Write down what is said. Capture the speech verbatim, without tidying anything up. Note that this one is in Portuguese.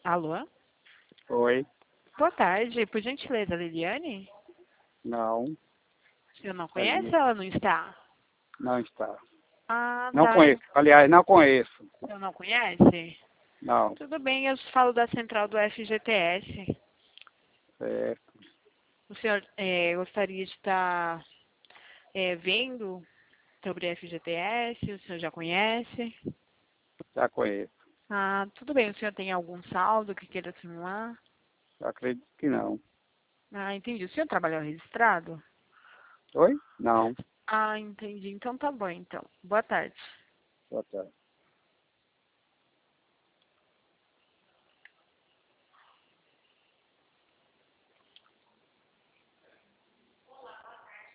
Alô? Oi. Boa tarde. Por gentileza, Liliane? Não, O senhor não tá conhece aí. ou ela não está? Não está. Ah, Não tá. conheço. Aliás, não conheço. O senhor não conhece? Não. Tudo bem, eu falo da central do F G T S. Certo. O senhor eh, gostaria de estar eh, vendo sobre F G T S? O senhor já conhece? Já conheço. Ah, tudo bem. O senhor tem algum saldo que queira simular? Eu acredito que não. Ah, entendi. O senhor trabalhou registrado? Oi? Não. Ah, entendi. Então tá bom, então. Boa tarde. Boa tarde.